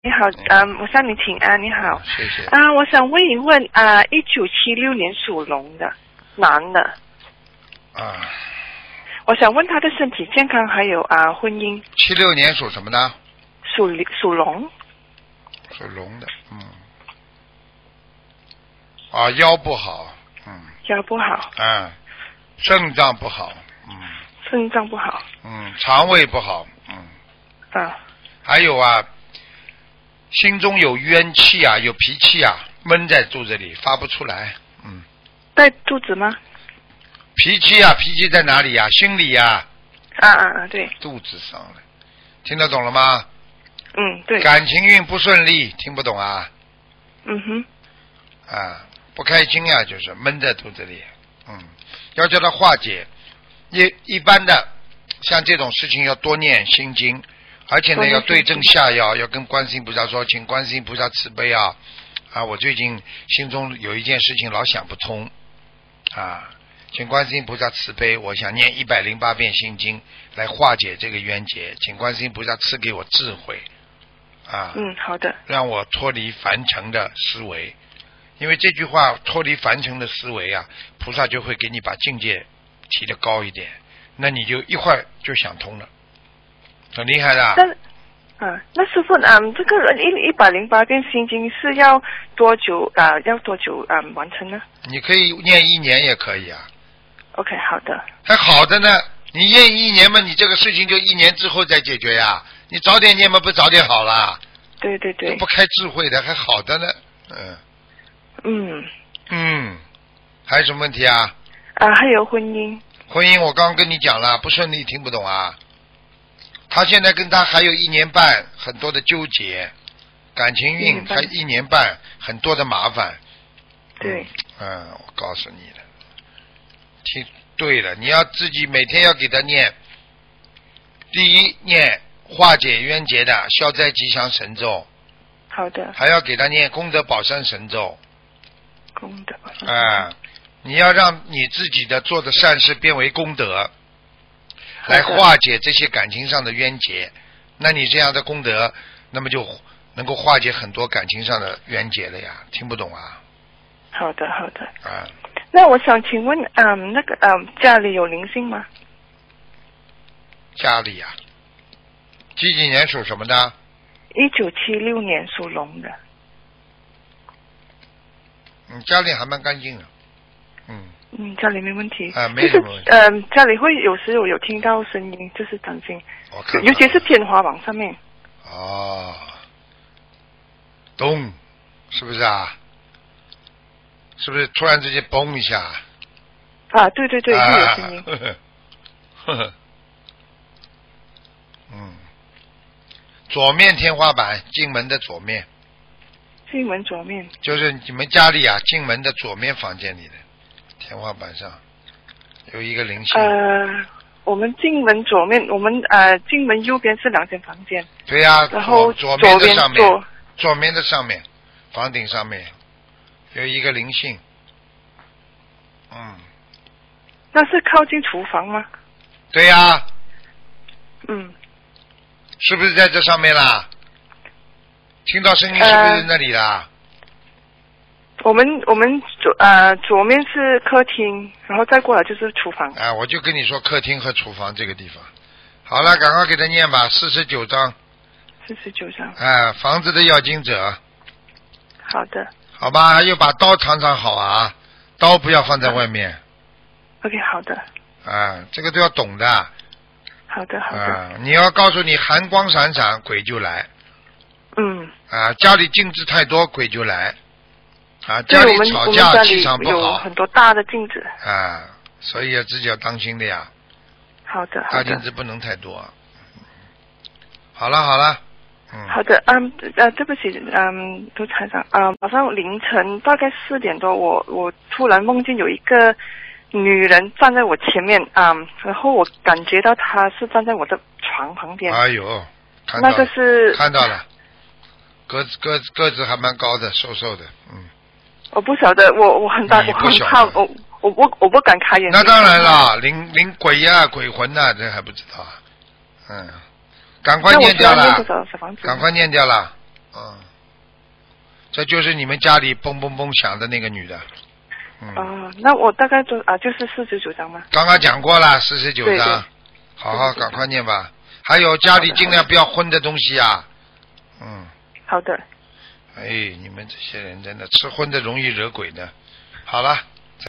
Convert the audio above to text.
你好，我向你请安，你好。 谢谢。 我想问一问，1976年属龙的男的。我想问他的身体健康还有婚姻。 76年属什么呢？ 属龙。 属龙的，腰不好， 腰不好。 肾脏不好， 肾脏不好。 肠胃不好，还有心中有冤气有脾气闷在肚子里发不出来， 在肚子吗？ 脾气在哪里心里对。 肚子上了，听得懂了吗？ 对。 感情运不顺利，听不懂不开心就是闷在肚子里，要叫他化解。一般的像这种事情要多念心经，而且呢要对症下药，要跟观世音菩萨说，请观世音菩萨慈悲我最近心中有一件事情老想不通请观世音菩萨慈悲，我想念108遍心经来化解这个冤结，请观世音菩萨赐给我智慧好的。 让我脱离凡尘的思维，因为这句话脱离凡尘的思维菩萨就会给你把境界提得高一点，那你就一会儿就想通了，很厉害的。 那师父这个108遍心经是要多久完成呢？ 你可以念1年也可以 OK， 好的。 还好的呢，你念1年嘛，你这个事情就1年之后再解决你早点念嘛，不早点好了？ 对对对。 不开智慧的还好的呢。还有什么问题还有婚姻。 婚姻我刚刚跟你讲了，不顺利，听不懂他现在跟他还有1年半，很多的纠结，感情运还1年半，很多的麻烦。 对。 我告诉你了，听对了，你要自己每天要给他念，第一念化解冤结的消灾吉祥神咒。 好的。 还要给他念功德宝山神咒。 功德宝山。 你要让你自己的做的善事变为功德，来化解这些感情上的冤结。那你这样的功德，那么就能够化解很多感情上的冤结了呀。听不懂好的好的。那我想请问那个家里有灵性吗？ 家里几年属什么的 ？1976年属龙的。 家里还蛮干净的。 家里没问题。 没什么问题。 家里会有时有听到声音，就是担心，尤其是天花板上面。咚，是不是是不是突然之间嘣一下？ 对对对，会有声音。 左面天花板，进门的左面。 进门左面。 就是你们家里进门的左面房间里的天花板上有一个灵性。 我们进门左面，我们进门右边是2间房间。 对呀。 然后左面的上面，左面的上面，房顶上面有一个灵性。 那是靠近厨房吗？ 对呀。是不是在这上面啦？听到声音是不是那里啦？ 我们左面是客厅，然后再过来就是厨房。 我就跟你说客厅和厨房这个地方。好了，赶快给他念吧，49章。 49章。 房子的要经者。 好的。 好吧，还有把刀藏好刀不要放在外面。 OK， 好的。 这个都要懂的。 好的好的。 你要告诉你寒光闪闪，鬼就来。家里镜子太多，鬼就来。家里吵架气场不好。 有很多大的镜子。 所以自己要当心的呀。 好的。 大镜子不能太多。好了。 好的，对不起，卢台长，早上凌晨大概4点多，我突然梦见有一个女人站在我前面，然后我感觉到她是站在我的床旁边。 哎呦，看到了。 那个是看到了，个子还蛮高的，瘦瘦的， 我不晓得，我很大，我很怕，我不敢开眼睛。 那当然了，灵鬼鬼魂这还不知道赶快念掉了，赶快念掉了。 这就是你们家里嘣嘣嘣响的那个女的。 那我大概就是49张吗？刚刚讲过了，49张， 对好好赶快念吧。还有家里尽量不要荤的东西啊。 好的。 哎，你们这些人真的吃荤的容易惹鬼的。好了。